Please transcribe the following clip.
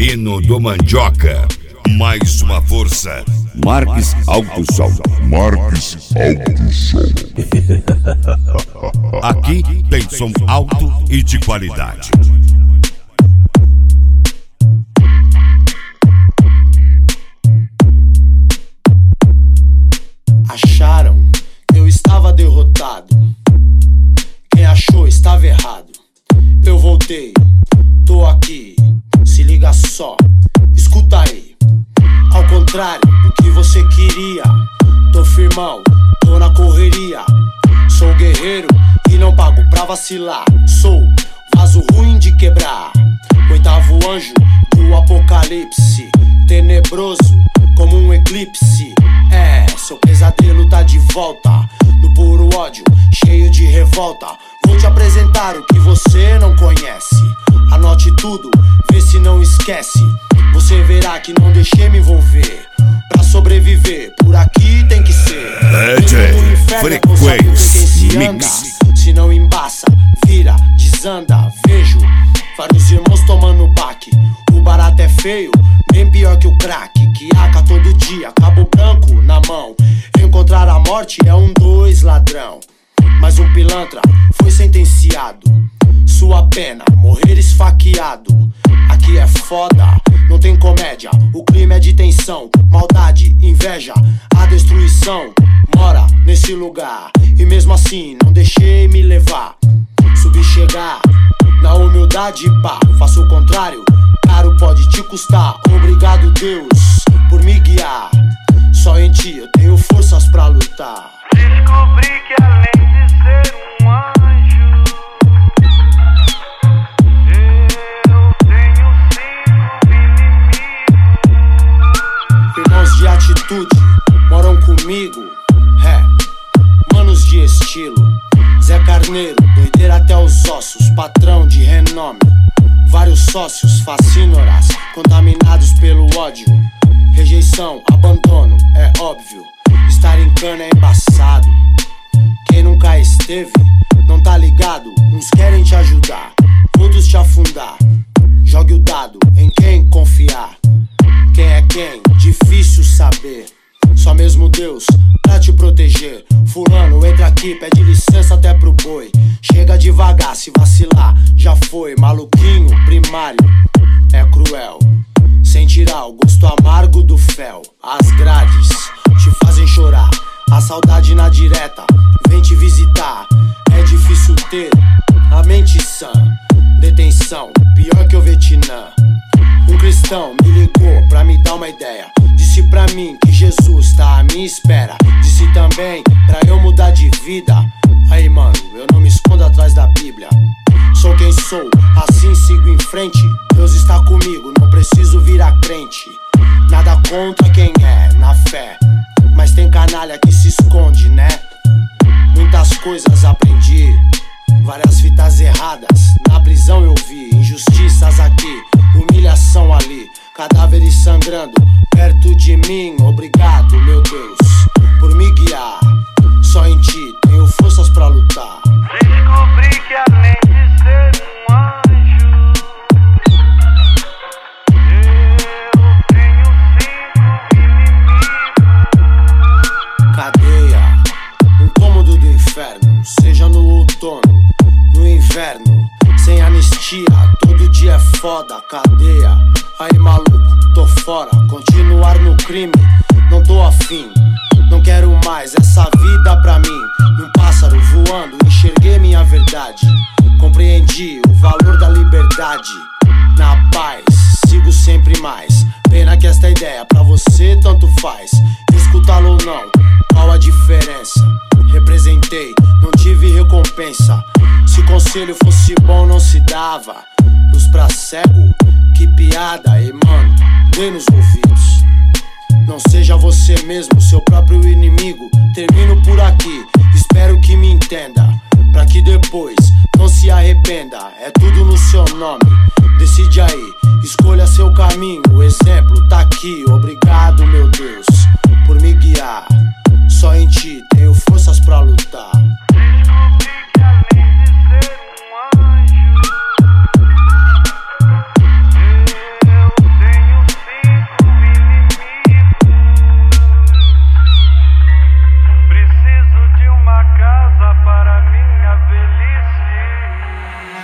Hino do Mandioca. Mais uma força. Marques Alto Som. Marques Alto Som. Aqui tem som alto e de qualidade. Acharam que eu estava derrotado. Quem achou estava errado. Eu voltei, tô aqui. Se liga só, escuta aí. Ao contrário do que você queria, tô firmão, tô na correria. Sou guerreiro e não pago pra vacilar. Sou vaso ruim de quebrar, oitavo anjo do apocalipse, tenebroso como um eclipse. Seu pesadelo tá de volta, no puro ódio, cheio de revolta. Vou te apresentar o que você não conhece. Anote tudo, vê se não esquece. Você verá que não deixei me envolver. Pra sobreviver, por aqui tem que ser. DJ Frequência Mix. Se não embaça, vira, desanda. Vejo vários irmãos tomando baque. O barato é feio, bem pior que o crack. Que aca todo dia, cabo branco na mão. Encontrar a morte é 2 ladrão. Mas um pilantra foi sentenciado. Sua pena, morrer esfaqueado. Aqui é foda, não tem comédia. O clima é de tensão, maldade, inveja. A destruição mora nesse lugar. E mesmo assim não deixei me levar. Subi chegar, na humildade pá. Faço o contrário, caro pode te custar. Obrigado Deus por me guiar. Só em ti eu tenho forças pra lutar. Descobri que além de ser um anjo, eu tenho 5 inimigos. Irmãos de atitude moram comigo, manos de estilo. Zé Carneiro, doideira até os ossos, patrão de renome. Vários sócios, fascínoras, contaminados pelo ódio. Rejeição, abandono, é óbvio. Estar em cana é embaçado. Quem nunca esteve, não tá ligado. Uns querem te ajudar, outros te afundar. Jogue o dado em quem confiar. Quem é quem? Difícil saber. Só mesmo Deus pra te proteger. Fulano, entra aqui, pede licença até pro boi. Chega devagar, se vacilar, já foi. Maluquinho, primário, é cruel. Sem tirar o gosto amargo do fel. As grades te fazem chorar. A saudade na direta vem te visitar. É difícil ter a mente sã. Detenção, pior que o Vietnã. Um cristão me ligou pra me dar uma ideia. Disse pra mim que Jesus tá à minha espera. Disse também pra eu mudar de vida. Aí mano, eu não me escondo atrás da Bíblia. Sou quem sou, assim sigo em frente. Deus está comigo, não preciso virar crente. Nada contra quem é, na fé. Mas tem canalha que se esconde, né? Muitas coisas aprendi, várias fitas erradas. Na prisão eu vi injustiças aqui, humilhação ali. Cadáveres sangrando perto de mim. Obrigado, meu Deus, por me guiar. Só em ti tenho forças pra lutar. Descobri que além de ser um anjo, eu tenho 5 inimigos. Cadeia, um cômodo do inferno. Seja no outono, no inverno. Sem anistia, todo dia é foda. Cadeia, aí maluco, tô fora. Continuar no crime, não tô afim. Não quero mais essa vida pra mim. Num pássaro voando, enxerguei minha verdade. Compreendi o valor da liberdade. Na paz, sigo sempre mais. Pena que esta ideia pra você tanto faz. Escutá-lo ou não, qual a diferença? Representei, não tive recompensa. Se conselho fosse bom não se dava. Luz pra cego, que piada. E mano, dê nos ouvidos. Não seja você mesmo, seu próprio inimigo. Termino por aqui, espero que me entenda. Pra que depois não se arrependa. É tudo no seu nome, decide aí. Escolha seu caminho, o exemplo tá aqui. Obrigado, meu Deus, por me guiar. Só em ti tenho forças pra lutar.